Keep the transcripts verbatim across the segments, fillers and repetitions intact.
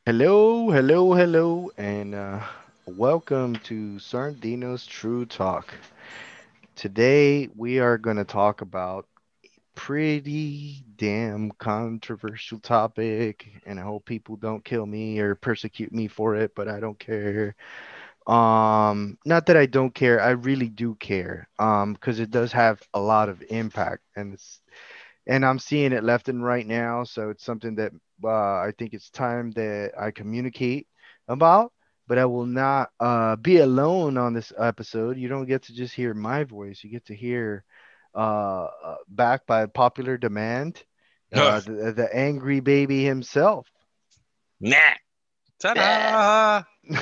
Hello, hello, hello, and uh, welcome to Sardino's True Talk. Today we are going to talk about pretty damn controversial topic, and I hope people don't kill me or persecute me for it, but I don't care. Um, not that I don't care, I really do care. Um, because it does have a lot of impact, and it's and I'm seeing it left and right now. So it's something that uh, I think it's time that I communicate about. But I will not uh, be alone on this episode. You don't get to just hear my voice. You get to hear, uh, uh, back by popular demand, uh, the, the angry baby himself. Nah. Ta-da!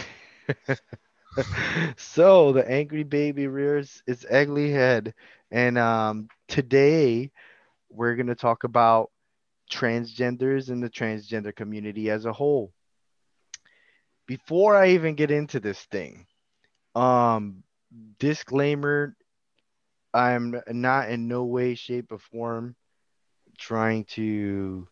So the angry baby rears its ugly head, and um, today we're gonna talk about transgenders and the transgender community as a whole. Before I even get into this thing, um, disclaimer: I'm not in no way, shape, or form trying to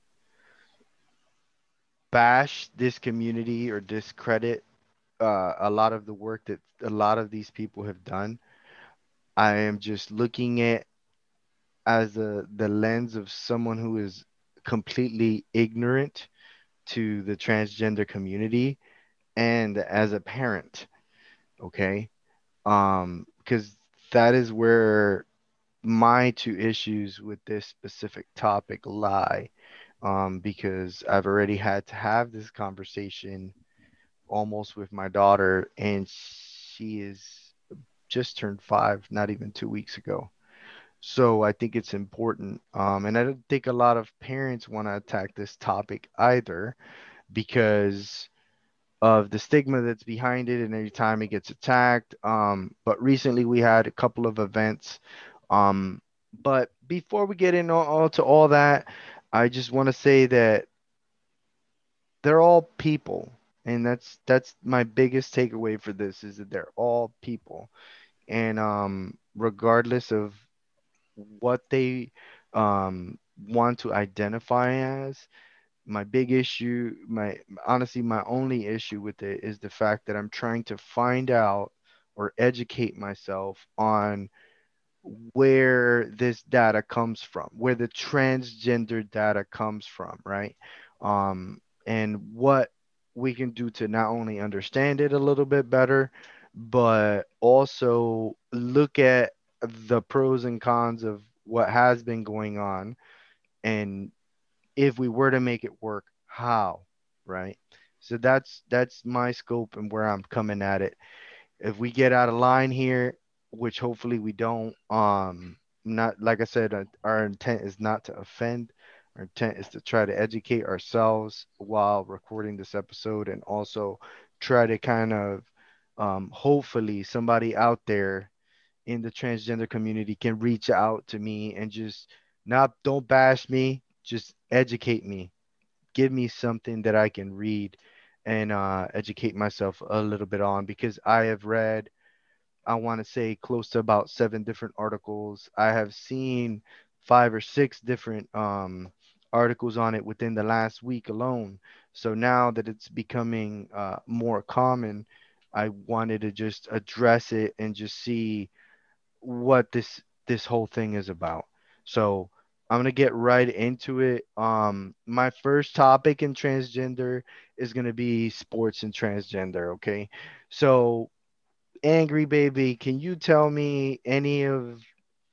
bash this community or discredit uh, a lot of the work that a lot of these people have done. I am just looking at as a, the lens of someone who is completely ignorant to the transgender community and as a parent. Okay. Um, because that is where my two issues with this specific topic lie. Um, because I've already had to have this conversation almost with my daughter, and she is just turned five, not even two weeks ago. So I think it's important. Um, and I don't think a lot of parents want to attack this topic either because of the stigma that's behind it and every time it gets attacked. Um, but recently we had a couple of events. Um, but before we get into all, to all that, I just want to say that they're all people. And that's that's my biggest takeaway for this is that they're all people. And um, regardless of what they um, want to identify as, my big issue, my honestly, my only issue with it is the fact that I'm trying to find out or educate myself on where this data comes from, where the transgender data comes from, right? Um, and what we can do to not only understand it a little bit better, but also look at the pros and cons of what has been going on and if we were to make it work, how, right? So that's that's my scope and where I'm coming at it. If we get out of line here, which hopefully we don't, um, not like I said, uh, our intent is not to offend. Our intent is to try to educate ourselves while recording this episode and also try to kind of um, hopefully somebody out there in the transgender community can reach out to me and just not don't bash me, just educate me. Give me something that I can read and uh, educate myself a little bit on because I have read, I want to say, close to about seven different articles. I have seen five or six different um, articles on it within the last week alone. So now that it's becoming uh, more common, I wanted to just address it and just see what this this whole thing is about. So I'm gonna get right into it. Um, my first topic in transgender is gonna be sports and transgender. Okay, so Angry Baby, can you tell me any of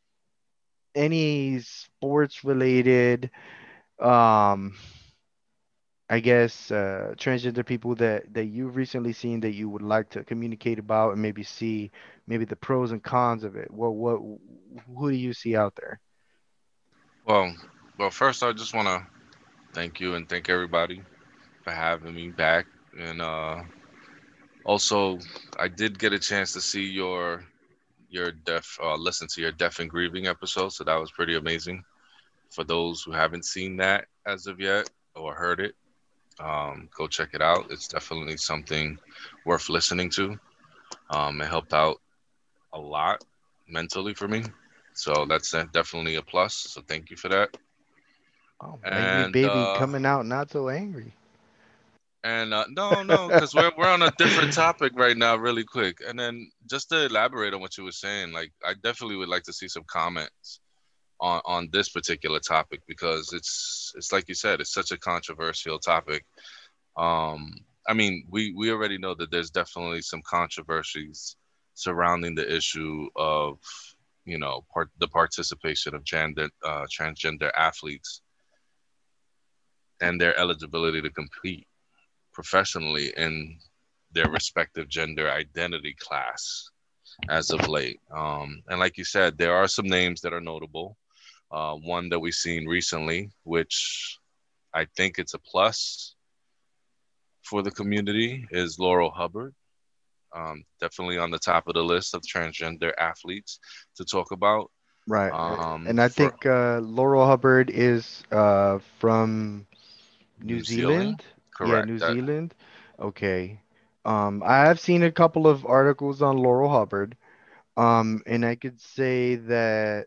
any sports related um I guess uh transgender people that that you've recently seen that you would like to communicate about and maybe see maybe the pros and cons of it. What what who do you see out there? Well, well, first I just want to thank you and thank everybody for having me back. And uh, also, I did get a chance to see your your deaf, uh, listen to your deaf and grieving episode, so that was pretty amazing. For those who haven't seen that as of yet or heard it, um, go check it out. It's definitely something worth listening to. Um, it helped out a lot mentally for me, so that's uh, definitely a plus. So thank you for that. Oh, Angry And Baby uh, coming out not so angry. And uh, no, no, because we're we're on a different topic right now, really quick. And then just to elaborate on what you were saying, like I definitely would like to see some comments on on this particular topic because it's it's like you said, it's such a controversial topic. Um, I mean, we we already know that there's definitely some controversies surrounding the issue of you know part the participation of gender uh, transgender athletes and their eligibility to compete professionally in their respective gender identity class as of late. Um, and like you said, there are some names that are notable. Uh, one that we've seen recently, which I think it's a plus for the community, is Laurel Hubbard. Um, definitely on the top of the list of transgender athletes to talk about. Right. uh, Um, And I for think uh, Laurel Hubbard is uh, from New New Zealand, Zealand. Yeah, correct? New That Zealand. Okay. Um, I have seen a couple of articles on Laurel Hubbard. Um, and I could say that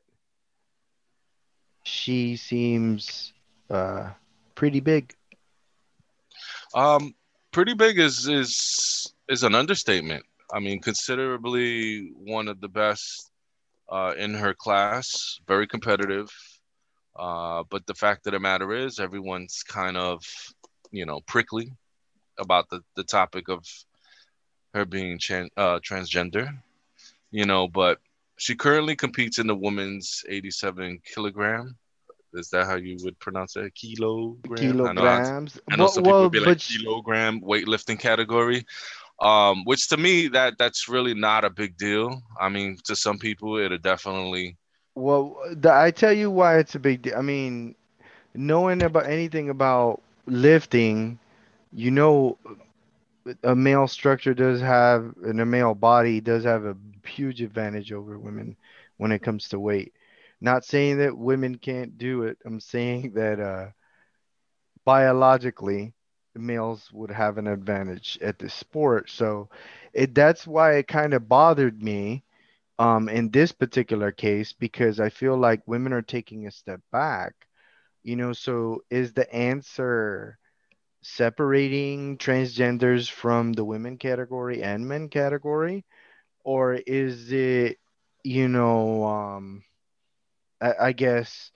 she seems uh pretty big. um, pretty big is is is an understatement. I mean, considerably one of the best uh, in her class, very competitive. Uh, but the fact of the matter is, everyone's kind of, you know, prickly about the, the topic of her being chan- uh, transgender, you know, but she currently competes in the women's eighty-seven kilogram. Is that how you would pronounce it? Kilogram? I know, I, Kilograms. I know But some people well, would be like but sh kilogram weightlifting category, um, which to me, that that's really not a big deal. I mean, to some people, it'll definitely. well, the, I tell you why it's a big deal. I mean, knowing about anything about lifting, you know, a male structure does have, and a male body does have a huge advantage over women when it comes to weight. Not saying that women can't do it. I'm saying that uh, biologically, males would have an advantage at this sport. So it that's why it kind of bothered me um, in this particular case because I feel like women are taking a step back. You know, so is the answer separating transgenders from the women category and men category, or is it, you know, um, I, I guess,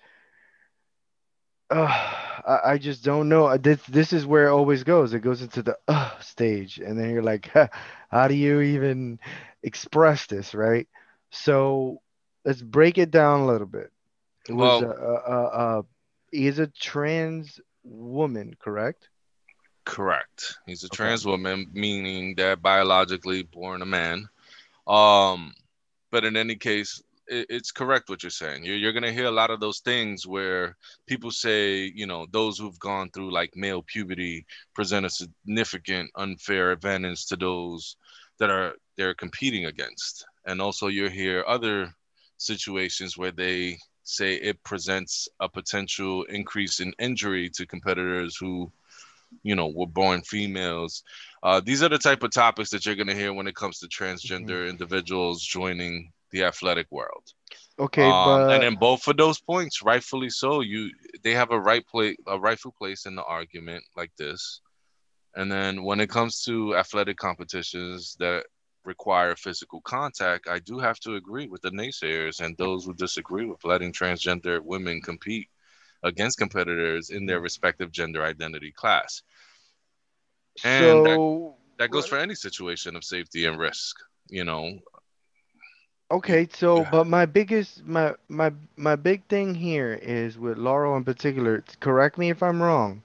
uh, I, I just don't know. Uh, This this is where it always goes. It goes into the uh stage, and then you're like, how do you even express this, right? So let's break it down a little bit. It was Well, a, a, a, a is a trans woman, correct? correct. He's a Okay. trans woman, meaning that biologically born a man. Um, but in any case, it, it's correct what you're saying. You're, you're going to hear a lot of those things where people say, you know, those who've gone through like male puberty present a significant unfair advantage to those that are they're competing against. And also, you hear other situations where they say it presents a potential increase in injury to competitors who you know were born females. Uh, these are the type of topics that you're going to hear when it comes to Mhm. transgender individuals joining the athletic world. Okay, Um, and but in both of those points, rightfully so, you they have a right place, a rightful place in the argument like this. And then when it comes to athletic competitions that require physical contact, I do have to agree with the naysayers and those who disagree with letting transgender women compete against competitors in their Mhm. respective gender identity class. And that So that goes what- for any situation of safety and risk. You know, you, okay, you so have, but my biggest my my my big thing here is with Laurel in particular. Correct me if I'm wrong.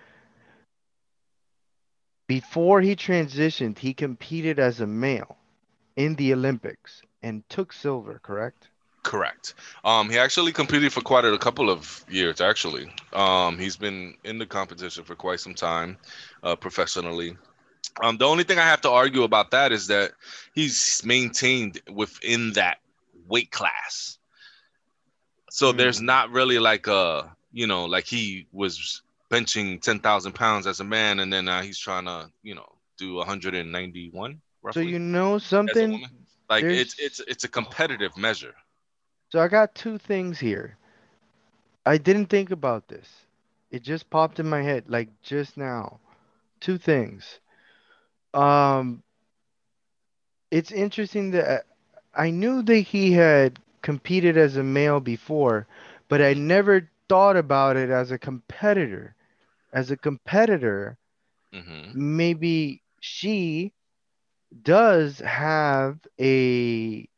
Before he transitioned, he competed as a male in the Olympics and took silver, correct? correct. Um, he actually competed for quite a couple of years. Actually, um, he's been in the competition for quite some time, uh, professionally. Um, the only thing I have to argue about that is that he's maintained within that weight class. So there's Hmm. not really like a, you know, like he was benching ten thousand pounds as a man, and then uh, he's trying to, you know, do one hundred ninety-one So roughly you know as a something? woman. Like it's it's There's it's a competitive measure. so I got two things here. I didn't think about this. It just popped in my head like just now. two things. Um, it's interesting that I knew that he had competed as a male before, but I Hmm. never thought about it as a competitor. As a competitor, Hmm. maybe she does have a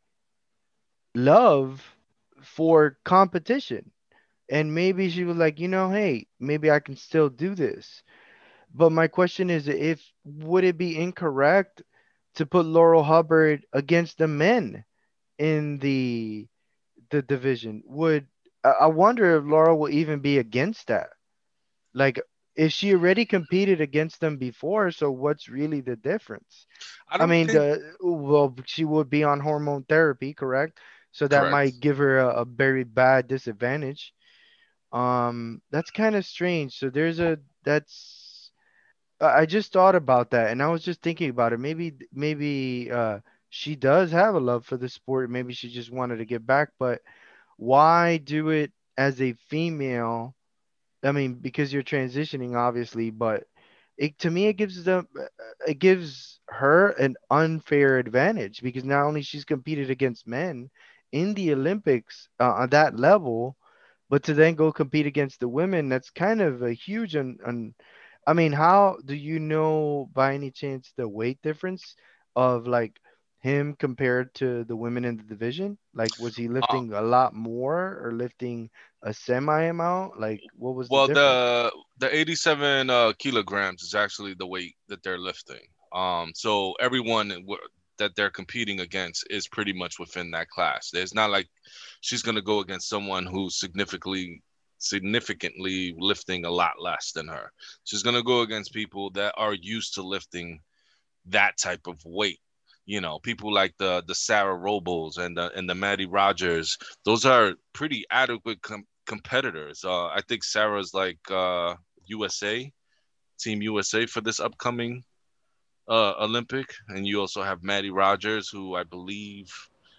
love for competition. And maybe she was like, you know, hey, maybe I can still do this. But my question is, if would it be incorrect to put Laurel Hubbard against the men in the the division? Would I I wonder if Laurel will even be against that? Like, if she already competed against them before, so what's really the difference? I I don't mean, think the well, she would be on hormone therapy, correct? So that correct. might give her a, a very bad disadvantage. Um, that's kind of strange. So there's a that's I I just thought about that, and I was just thinking about it. Maybe maybe uh she does have a love for the sport. Maybe she just wanted to get back, but why do it as a female? I mean, because you're transitioning, obviously, but it to me it gives them uh, it gives her an unfair advantage because not only she's competed against men in the Olympics uh, on that level, but to then go compete against the women, that's kind of a huge un, un I mean, how do you know by any chance the weight difference of like him compared to the women in the division? Like, was he Uh, lifting a lot more or lifting a semi amount? Like, what was the well, difference? the the eighty-seven uh, kilograms is actually the weight that they're lifting. Um, so everyone w- that they're competing against is pretty much within that class. It's not like she's gonna go against someone who's significantly significantly lifting a lot less than her. She's gonna go against people that are used to lifting that type of weight. You know, people like the the Sarah Robles and the and the Maddie Rogers. Those are pretty adequate com- competitors. Uh, I think Sarah's like uh, U S A, Team U S A for this upcoming uh, Olympic, and you also have Maddie Rogers, who I believe,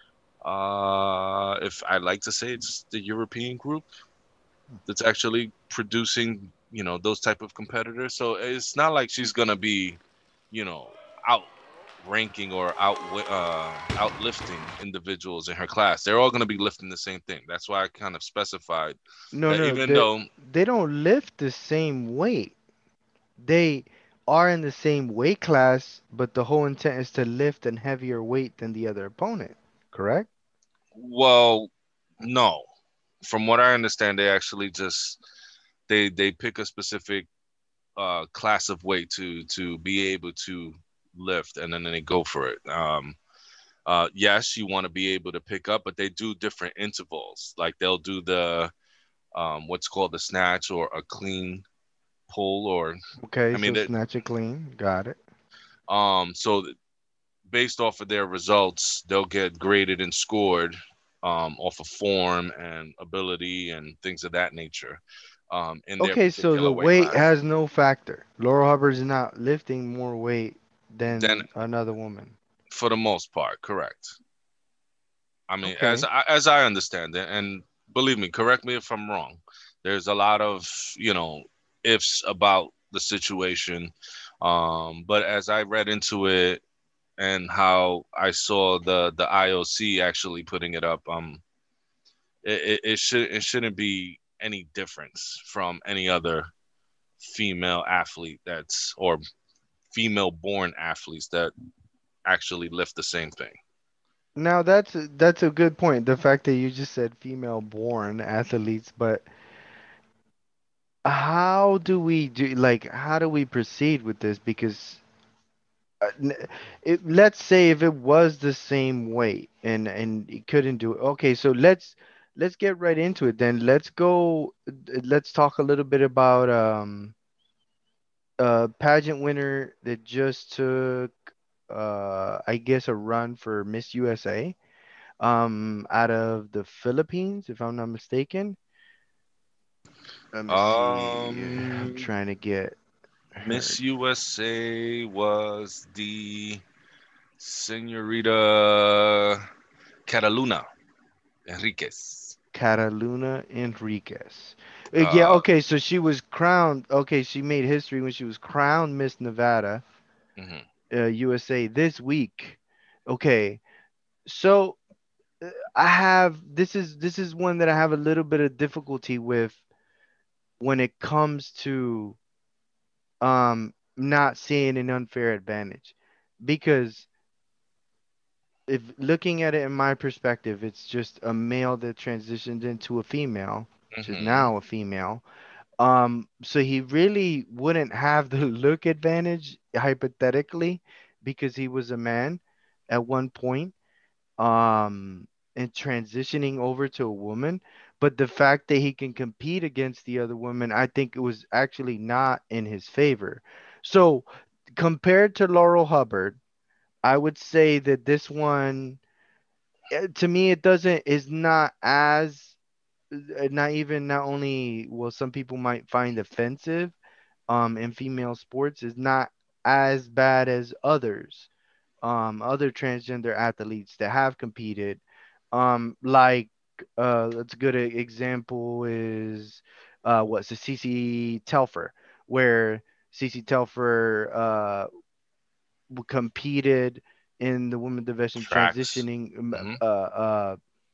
uh, if I like to say, it's the European group that's actually producing, you know, those type of competitors. So it's not like she's gonna be, you know, out ranking or out uh, outlifting individuals in her class. They're all going to be lifting the same thing. That's why I kind of specified No, that no, even they though, they don't lift the same weight. They are in the same weight class, but the whole intent is to lift a heavier weight than the other opponent. Correct? well, no, from what I understand, they actually just they they pick a specific uh, class of weight to to be able to lift, and then they go for it. Um, uh, yes, you want to be able to pick up, but they do different intervals. Like they'll do the um, what's called a snatch or a clean pull, or Okay, I mean so that. snatch it clean. Got it. Um, so based off of their results, they'll get graded and scored um, off of form and ability and things of that nature um, in their Okay, so particular the weight weight class. has no factor. Laurel Hubbard's not lifting more weight Then, than another woman. for the most part, correct. I mean, as Okay. I, as I understand it, and believe me, correct me if I'm wrong. There's a lot of you know ifs about the situation, um, but as I read into it and how I saw the the I O C actually putting it up, um, it, it, it should it shouldn't be any difference from any other female athlete that's or female born athletes that actually lift the same thing. Now that's a- that's a good point. The fact that you just said female born athletes, but how do we do like how do we proceed with this? Because uh, n- it, let's say if it was the same weight and and it couldn't do it. Okay, so let's let's get right into it then. Let's go. uh, Let's talk a little bit about um a pageant winner that just took uh I guess a run for Miss U S A um out of the Philippines, if I'm not mistaken. Let me see. I'm Um, trying to get her. Miss U S A was the Senorita Cataluna Enriquez. Cataluna Enriquez. Uh, yeah, Uh, okay, so she was crowned. Okay, she made history when she was crowned Miss Nevada, mhm, uh, U S A this week. Okay, so uh, I have this is this is one that I have a little bit of difficulty with when it comes to um not seeing an unfair advantage, because if looking at it in my perspective, it's just a male that transitioned into a female, which is mhm, now a female. Um, so he really wouldn't have the look advantage hypothetically because he was a man at one point, um, and transitioning over to a woman. But the fact that he can compete against the other women, I think it was actually not in his favor. So compared to Laurel Hubbard, I would say that this one, eh, to me, it doesn't is not as uh, not even not only well, some people might find offensive um in female sports is not as bad as others, um other transgender athletes that have competed, um like uh that's a good e- example is uh what's the C C Telfer, where C C Telfer uh w- competed in the women division tracks. transitioning um, Mhm, uh uh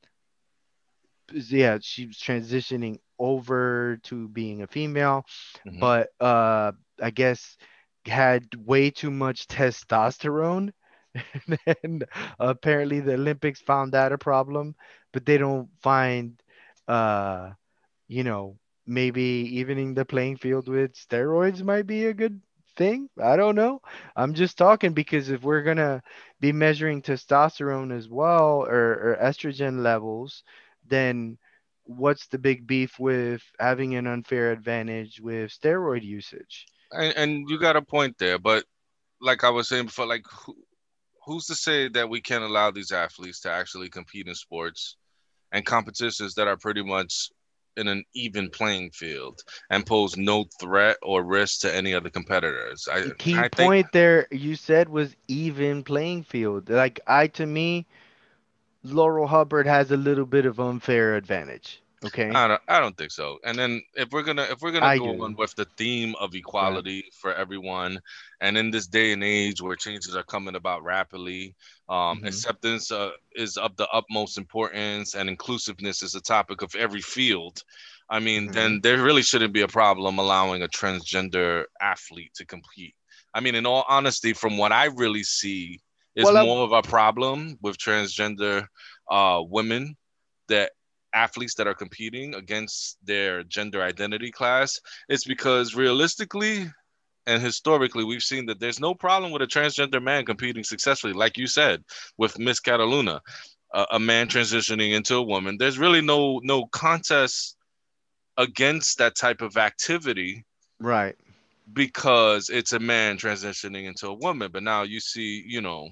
yeah, she was transitioning over to being a female, mhm. but uh, I guess had way too much testosterone. And apparently the Olympics found that a problem, but they don't find uh you know, maybe evening the playing field with steroids might be a good thing. I don't know. I'm just talking because if we're gonna be measuring testosterone as well, or, or estrogen levels, then what's the big beef with having an unfair advantage with steroid usage? And, and you got a point there, but like I was saying before, like who, who's to say that we can't allow these athletes to actually compete in sports and competitions that are pretty much in an even playing field and pose no threat or risk to any other competitors? I The key I think point there you said was even playing field. Like I to me, Laurel Hubbard has a little bit of unfair advantage. Okay, I don't, I don't think so. And then if we're gonna if we're gonna I go on do. with the theme of Okay. equality for everyone, and in this day and age where changes are coming about rapidly, um, Hmm. acceptance uh, is of the utmost importance, and inclusiveness is a topic of every field. I mean, Hmm. then there really shouldn't be a problem allowing a transgender athlete to compete. I mean, in all honesty, from what I really see, is Well, I, more of a problem with transgender uh, women that athletes that are competing against their gender identity class. It's because realistically and historically, we've seen that there's no problem with a transgender man competing successfully, like you said, with Miss Cataluna, a, a man transitioning into a woman. There's really no no contest against that type of activity right. because it's a man transitioning into a woman. But now you see, you know,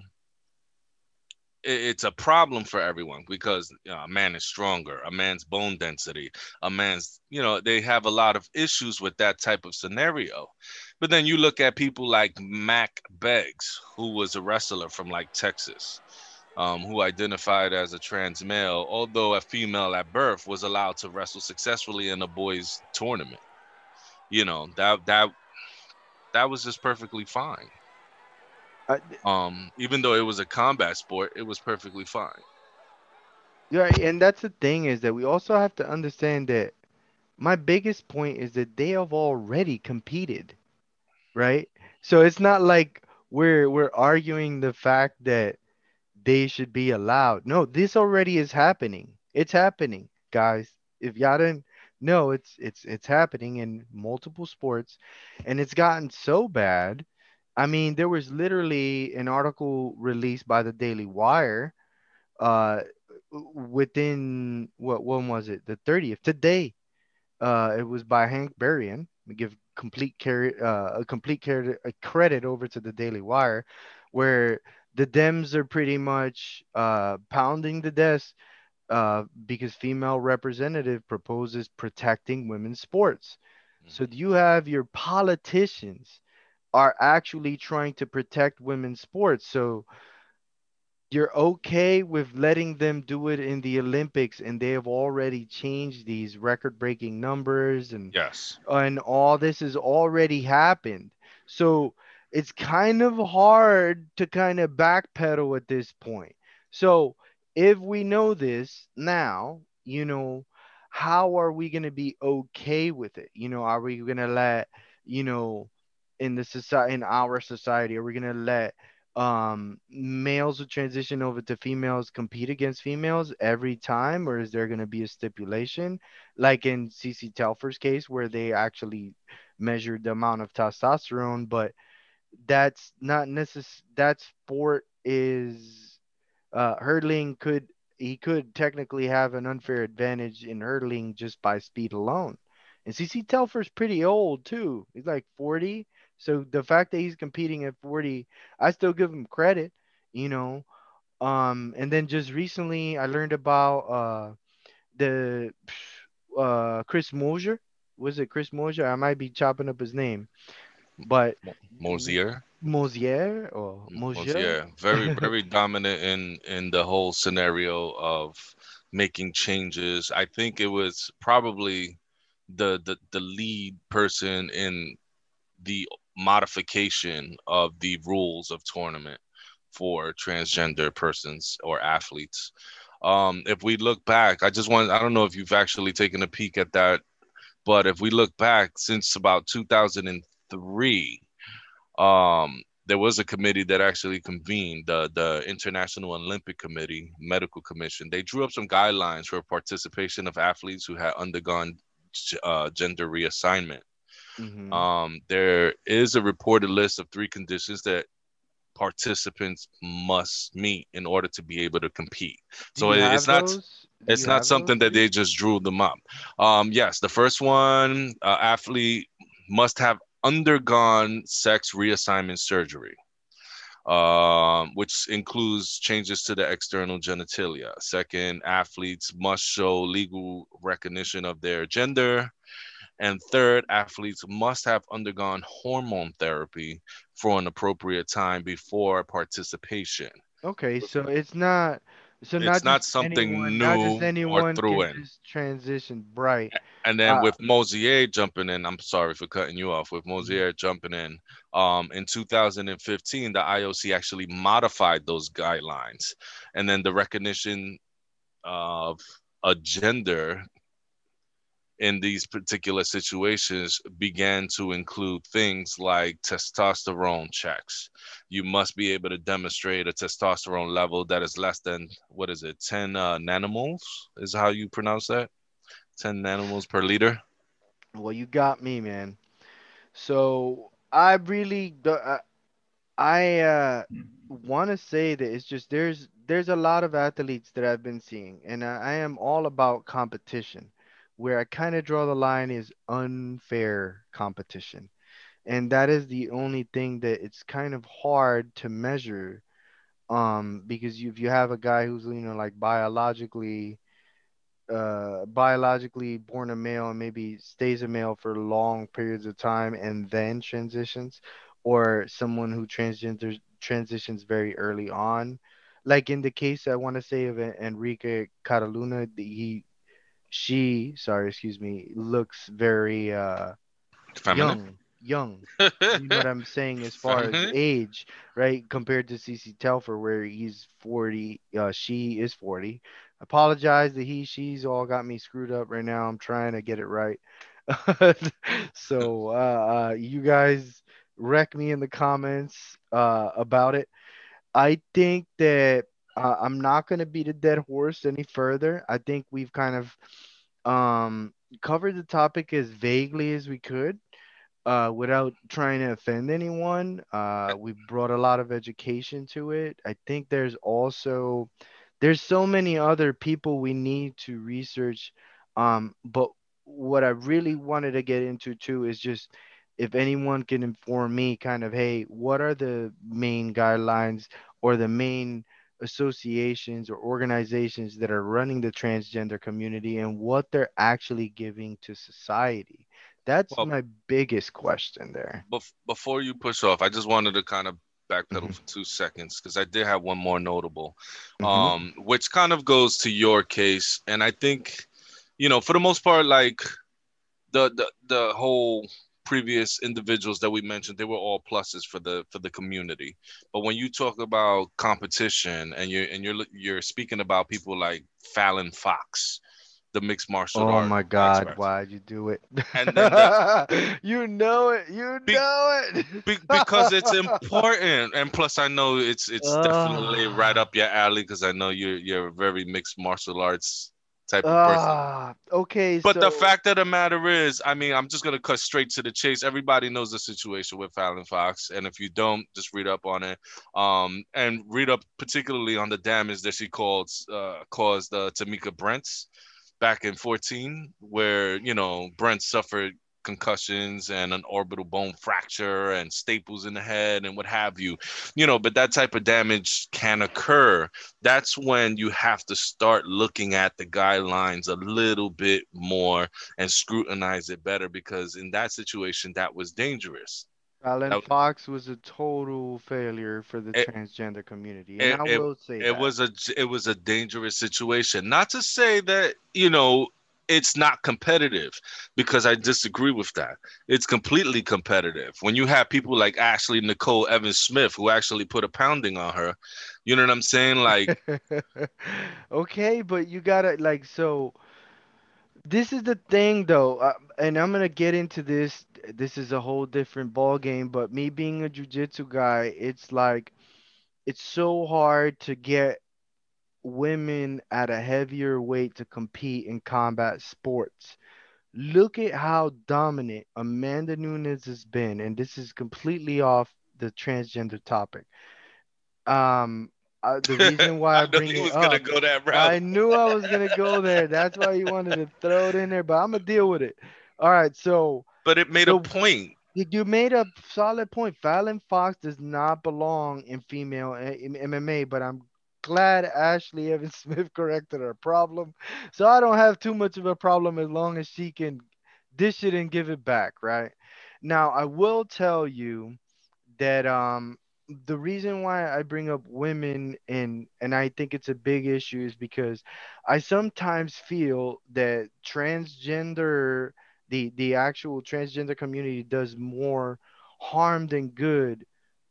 it's a problem for everyone because you know, a man is stronger, a man's bone density, a man's, you know, they have a lot of issues with that type of scenario. But then you look at people like Mac Beggs, who was a wrestler from like Texas, um, who identified as a trans male, although a female at birth, was allowed to wrestle successfully in a boys' tournament. You know, that that that was just perfectly fine. Uh, Um, even though it was a combat sport, it was perfectly fine. yeah, and that's the thing is that we also have to understand that my biggest point is that they have already competed, right? So it's not like we're we're arguing the fact that they should be allowed. No, this already is happening. It's happening, guys. If y'all didn't know, it's it's it's happening in multiple sports, and it's gotten so bad. I mean, there was literally an article released by the Daily Wire uh within what when was it? The thirtieth today. Uh it was by Hank Berrien. We give complete care uh a complete care a credit over to the Daily Wire, where the Dems are pretty much uh pounding the desk uh because female representative proposes protecting women's sports. So Mhm. you have your politicians are actually trying to protect women's sports. So you're okay with letting them do it in the Olympics, and they have already changed these record-breaking numbers, and Yes. and all this has already happened. So it's kind of hard to kind of backpedal at this point. So if we know this now, you know, how are we going to be okay with it? You know, are we going to let, you know, in the society, in our society, are we going to let um males who transition over to females compete against females every time, or is there going to be a stipulation like in C C Telfer's case where they actually measured the amount of testosterone, but that's not necess that sport is uh hurdling could he could technically have an unfair advantage in hurdling just by speed alone. And C C Telfer's pretty old too. He's like forty. So the fact that he's competing at forty, I still give him credit, you know. Um, and then just recently I learned about uh the uh Chris Mosier. Was it Chris Mosier? I might be chopping up his name, but Mo- Mosier. Mosier or M- Mosier? Mosier, very, very dominant in in the whole scenario of making changes. I think it was probably the the, the lead person in the modification of the rules of tournament for transgender persons or athletes. Um, if we look back, I just want, I don't know if you've actually taken a peek at that, but if we look back since about two thousand three, um, there was a committee that actually convened, the the International Olympic Committee Medical Commission. They drew up some guidelines for participation of athletes who had undergone uh, gender reassignment. Hmm. Um, there is a reported list of three conditions that participants must meet in order to be able to compete. Do So you it- it's have not those? Do it's you not have those something that three? they just drew them up. Um, yes, the first one, uh, athlete must have undergone sex reassignment surgery, um, which includes changes to the external genitalia. Second, athletes must show legal recognition of their gender. And third, athletes must have undergone hormone therapy for an appropriate time before participation. Okay, so it's not so not It's not just something anyone, not just new or anyone through can in. just transition, right? And then Uh, with Mosier jumping in, I'm sorry for cutting you off. With mhm. Mosier jumping in, um, in two thousand fifteen, the I O C actually modified those guidelines, and then the recognition of a gender in these particular situations began to include things like testosterone checks. You must be able to demonstrate a testosterone level that is less than, what is it, ten uh, nanomoles? Is how you pronounce that? ten nanomoles per liter? Well, you got me, man. So I really do- I, I uh want to say that it's just there's there's a lot of athletes that I've been seeing, and I, I am all about competition. Where I kind of draw the line is unfair competition. And that is the only thing that it's kind of hard to measure, um because you, if you have a guy who's, you know, like biologically uh biologically born a male and maybe stays a male for long periods of time and then transitions, or someone who transgenders transitions very early on, like in the case I want to say of En- Enrique Cataluna, the- he she sorry, excuse me, looks very uh Feminine? young, young. You know what I'm saying as far as Feminine? age, right? Compared to C C Telfer, where he's forty, uh, she is forty. Apologize, the he, she's all got me screwed up right now. I'm trying to get it right. So, uh, uh, you guys wreck me in the comments uh, about it. I think that uh, I'm not going to beat a dead horse any further. I think we've kind of um, covered the topic as vaguely as we could, uh, without trying to offend anyone. Uh, we brought a lot of education to it. I think there's also there's so many other people we need to research. Um, but what I really wanted to get into too is just if anyone can inform me, kind of, hey, what are the main guidelines or the main associations or organizations that are running the transgender community and what they're actually giving to society? That's Well, my biggest question there. bef- before you push off, I just wanted to kind of backpedal Hmm. for two seconds because I did have one more notable, Hmm. um, which kind of goes to your case. And I think, you know, for the most part, like the the the whole previous individuals that we mentioned, they were all pluses for the for the community. But when you talk about competition and you're and you're you're speaking about people like Fallon Fox, the mixed martial Oh art my God, expert, why'd you do it? and then the You know it. You be, know it. be, because it's important, and plus I know it's it's definitely right Ah, up your alley because I know you're you're a very mixed martial arts type of person. ah. Okay, But the so fact of the matter is, I mean, I'm just gonna cut straight to the chase. Everybody knows the situation with Fallon Fox, and if you don't, just read up on it. Um, and read up particularly on the damage that she caused uh, caused uh, Tamika Brents back in fourteen, where you know Brent suffered concussions and an orbital bone fracture and staples in the head and what have you. You know, but that type of damage can occur. That's when you have to start looking at the guidelines a little bit more and scrutinize it better because in that situation that was dangerous. Alan That, Fox was a total failure for the it, transgender community, and it, I it, will say it that. was a it was a dangerous situation. Not to say that, you know, it's not competitive because I disagree with that. It's completely competitive. When you have people like Ashley Nicole Evans Smith who actually put a pounding on her, you know what I'm saying? Like Okay, but you gotta like so. This is the thing though, uh, and I'm gonna get into this. This is a whole different ball game, but me being a jujitsu guy, it's like it's so hard to get women at a heavier weight to compete in combat sports. Look at how dominant Amanda Nunes has been, and this is completely off the transgender topic. Um, uh, the reason why I I know bring he it was gonna up, go that route. I knew I was gonna go there. That's why you wanted to throw it in there, but I'm gonna deal with it. All right, so But it made a the point. you you made a solid point. Fallon Fox does not belong in female a- in M M A, but I'm glad Ashley Evans Smith corrected her problem. So I don't have too much of a problem as long as she can dish it and give it back, right? Now, I will tell you that um the reason why I bring up women and and I think it's a big issue is because I sometimes feel that transgender the the actual transgender community does more harm than good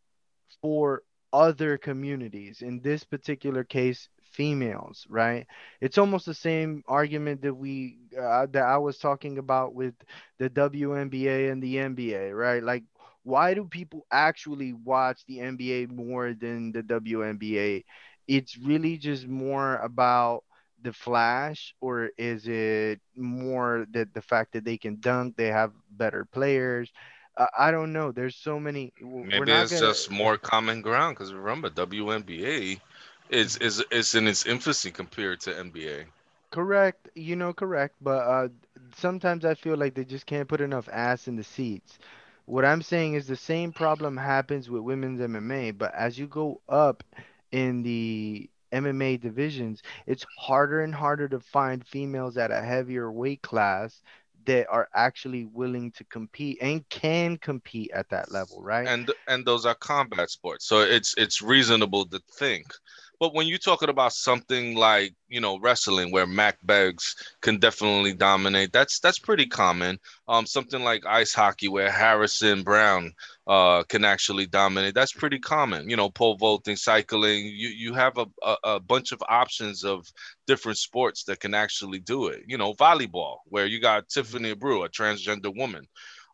for other communities. In this particular case, females, right? It's almost the same argument that we uh, that I was talking about with the W N B A and the N B A, right? Like, why do people actually watch the N B A more than the W N B A? It's really just more about the flash, or is it more that the fact that they can dunk, they have better players? uh, I don't know. There's so many. w- We're Maybe not it's gonna just more common ground because remember W N B A is is is in its infancy compared to N B A. correct, you know, correct. But uh, sometimes I feel like they just can't put enough ass in the seats. What I'm saying is the same problem happens with women's M M A, but as you go up in the M M A divisions, it's harder and harder to find females at a heavier weight class that are actually willing to compete and can compete at that level, right? and and those are combat sports, so it's it's reasonable to think. But when you're talking about something like, you know, wrestling where Mac Beggs can definitely dominate, that's that's pretty common. Um something like ice hockey where Harrison Brown uh can actually dominate, that's pretty common. You know, pole vaulting, cycling, you you have a, a, a bunch of options of different sports that can actually do it. You know, volleyball where you got Mhm. Tiffany Brew, a transgender woman.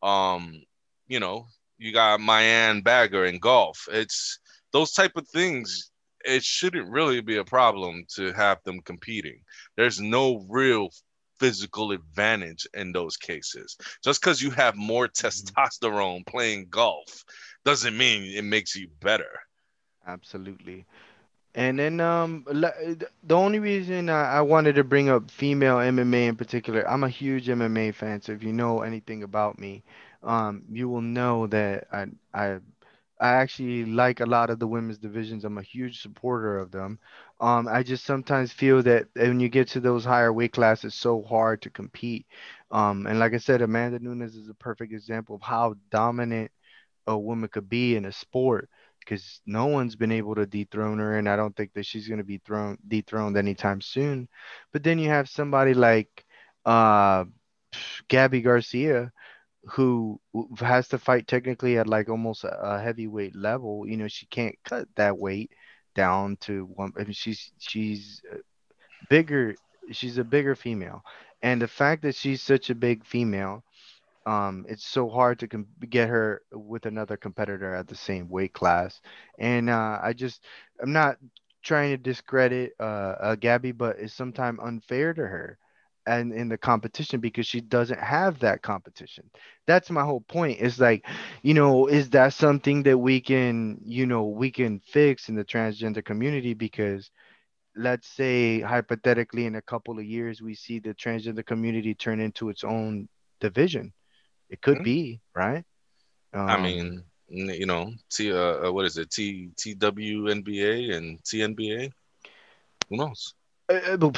um you know, you got Mayan Bagger in golf. It's those type of things. It shouldn't really be a problem to have them competing. There's no real physical advantage in those cases. Just because you have more Mhm. testosterone playing golf doesn't mean it makes you better. Absolutely. And then um la- th- the only reason I, I wanted to bring up female M M A in particular, I'm a huge M M A fan, so if you know anything about me, um you will know that I I I actually like a lot of the women's divisions. I'm a huge supporter of them. Um I just sometimes feel that when you get to those higher weight classes, it's so hard to compete. Um and like I said, Amanda Nunes is a perfect example of how dominant a woman could be in a sport because no one's been able to dethrone her, and I don't think that she's going to be thrown dethroned anytime soon. But then you have somebody like uh, Gabby Garcia, who w- has to fight technically at like almost a, a heavyweight level. You know, she can't cut that weight down to one. I mean, she's she's bigger. She's a bigger female, and the fact that she's such a big female, um, it's so hard to com- get her with another competitor at the same weight class. And uh, I just, I'm not trying to discredit uh, uh Gabby, but it's sometimes unfair to her and in the competition because she doesn't have that competition. That's my whole point. It's like, you know, is that something that we can, you know, we can fix in the transgender community? Because let's say hypothetically in a couple of years we see the transgender community turn into its own division. It could Hmm? be, right? I Um, mean, n- you know, T uh, uh, what is it? T T W N B A and T N B A. Who knows? I, I don't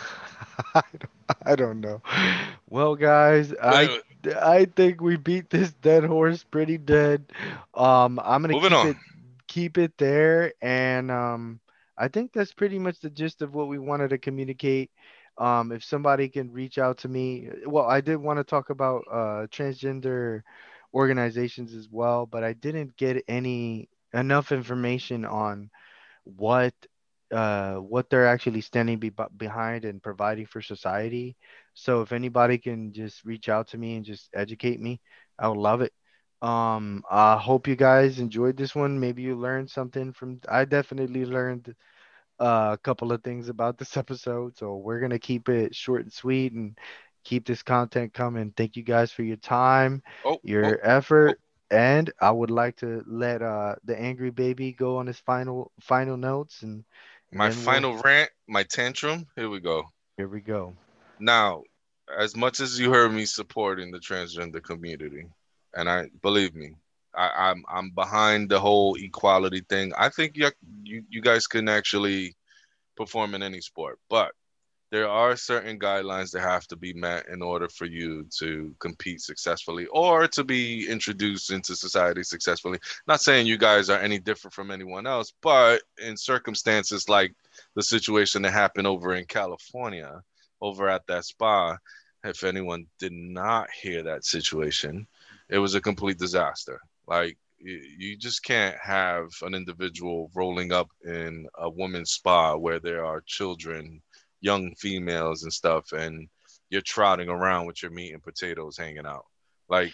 I don't I don't know. Well, guys, But I anyway, I think we beat this dead horse pretty dead. Um, I'm gonna moving keep on. it keep it there, and um, I think that's pretty much the gist of what we wanted to communicate. Um, if somebody can reach out to me, well, I did want to talk about uh transgender organizations as well, but I didn't get any enough information on what uh what they're actually standing be- behind and providing for society. So if anybody can just reach out to me and just educate me, I would love it. Um, I hope you guys enjoyed this one. Maybe you learned something from I definitely learned uh, a couple of things about this episode. So we're gonna keep it short and sweet and keep this content coming. Thank you guys for your time, Oh, oh, your oh. effort, and I would like to let uh the angry baby go on his final final notes, and and My then we'll final rant, my tantrum. Here we go. here we go. Now, as much as you heard me supporting the transgender community, and I believe me, I, I'm I'm behind the whole equality thing. I think you you you guys can actually perform in any sport, but there are certain guidelines that have to be met in order for you to compete successfully or to be introduced into society successfully. Not saying you guys are any different from anyone else, but in circumstances like the situation that happened over in California, over at that spa, if anyone did not hear that situation, it was a complete disaster. Like, you just can't have an individual rolling up in a woman's spa where there are children, young females and stuff, and you're trotting around with your meat and potatoes hanging out. Like,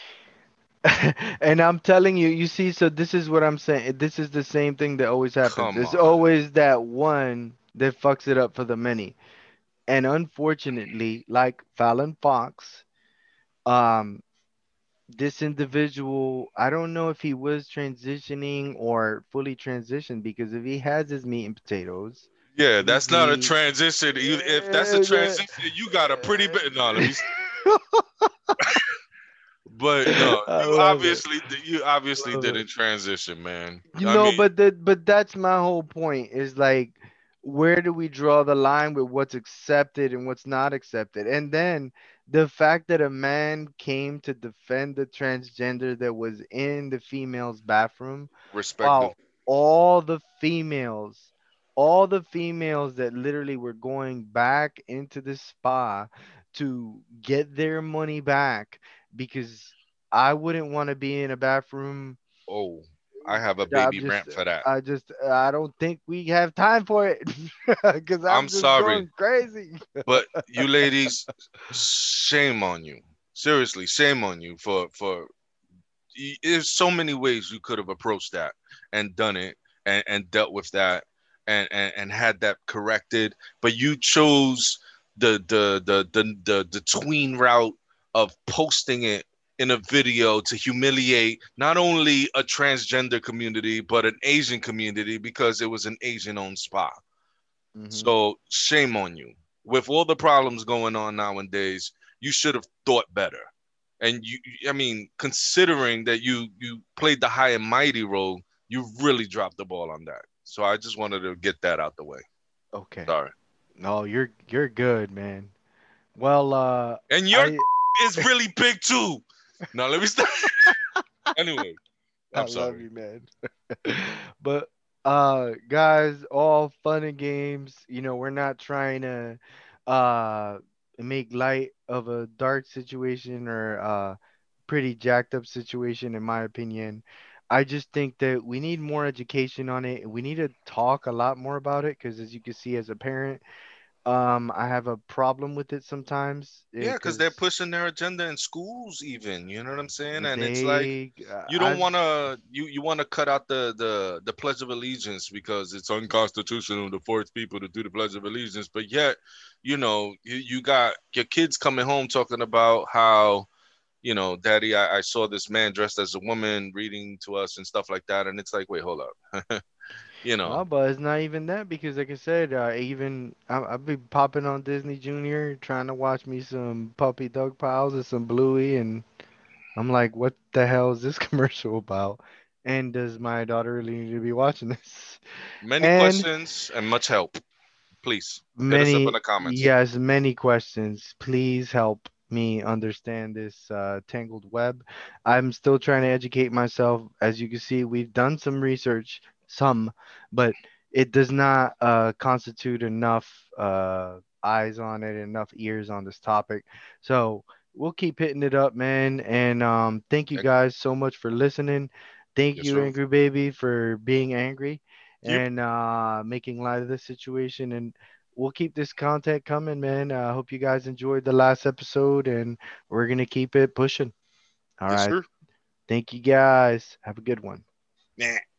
And I'm telling you, you see, so this is what I'm saying. This is the same thing that always happens. come There's on. always that one that fucks it up for the many. And unfortunately, like Fallon Fox, um, this individual, I don't know if he was transitioning or fully transitioned because if he has his meat and potatoes, Yeah, that's not a he. transition. You, if that's a Uh, the- transition, you got a pretty bit. No, let me. But no, I you love it. obviously you obviously Love it. didn't transition, man. You I know, mean, but that but that's my whole point is like where do we draw the line with what's accepted and what's not accepted? And then the fact that a man came to defend the transgender that was in the female's bathroom respect them. while all the females all the females that literally were going back into the spa to get their money back because I wouldn't want to be in a bathroom. Oh, I have a I'm baby just, rant for that. I just, I don't think we have time for it because I'm I'm just sorry, going crazy. but you ladies, shame on you. Seriously, shame on you for for there's so many ways you could have approached that and done it and, and dealt with that and, and and had that corrected, but you chose the the the the the, the tween route of posting it in a video to humiliate not only a transgender community but an Asian community because it was an Asian owned spa. Hmm. So shame on you. With all the problems going on nowadays, you should have thought better. And you, I mean, considering that you you played the high and mighty role, you really dropped the ball on that. So I just wanted to get that out the way. Okay. Sorry. No, you're you're good, man. Well, uh, And your I is really big too. Now let me start. Anyway, I I'm love sorry. you, man. But uh guys, all fun and games. You know, we're not trying to uh make light of a dark situation or uh pretty jacked up situation in my opinion. I just think that we need more education on it. We need to talk a lot more about it because as you can see as a parent, um I have a problem with it sometimes Yeah, because they're because pushing their agenda in schools, even. You know what I'm saying? And it's like they uh, you don't as want to you you want to cut out the the the Pledge of Allegiance because it's unconstitutional to force people to do the Pledge of Allegiance. But yet, you know, you you got your kids coming home talking about how, you know, Daddy, I, I saw this man dressed as a woman reading to us and stuff like that, and it's like, wait, hold up, you know. no, but it's not even that because, like I said, uh, even I, I'll be popping on Disney Junior trying to watch me some Puppy Dog Pals or some Bluey, and I'm like, what the hell is this commercial about? And does my daughter really need to be watching this? Many And questions and much help. Please hit us up in many, the comments. yes, many questions. Please help me understand this uh, tangled web. I'm still trying to educate myself. As you can see, we've done some research, some, but it does not uh, constitute enough uh, eyes on it, enough ears on this topic. So we'll keep hitting it up, man. And um, thank you Eh, guys so much for listening. Thank Yes, you, sir. Angry Baby, for being angry Yep. and uh, making light of the situation. And we'll keep this content coming, man. I hope you guys enjoyed the last episode, and we're gonna keep it pushing. All Yes, right. sir. Thank you, guys. Have a good one. Nah.